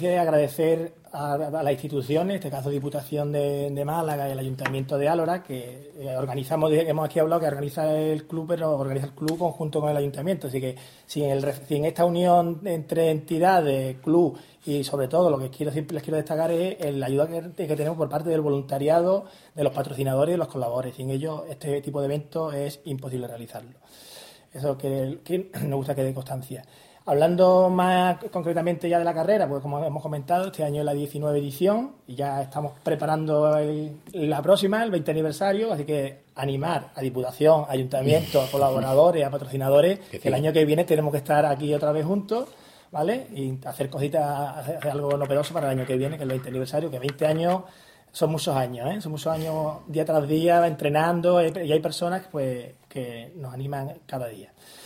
dice, agradecer a las instituciones, en este caso Diputación de Málaga y el Ayuntamiento de Álora, que hemos aquí hablado que organiza el club, pero organiza el club conjunto con el Ayuntamiento. Así que si en esta unión entre entidades, club y sobre todo lo que les quiero destacar es la ayuda que tenemos por parte del voluntariado, de los patrocinadores y los colaboradores. Sin ellos este tipo de eventos es imposible realizarlo. Eso que nos gusta que dé constancia. Hablando más concretamente ya de la carrera, pues como hemos comentado, este año es la 19 edición y ya estamos preparando la próxima, el 20 aniversario, así que animar a Diputación, Ayuntamiento, a colaboradores, a patrocinadores, que el año que viene tenemos que estar aquí otra vez juntos, ¿vale? Y hacer cositas, hacer algo novedoso para el año que viene, que es el 20 aniversario, que 20 años son muchos años, ¿eh? Son muchos años día tras día entrenando y hay personas pues, que nos animan cada día.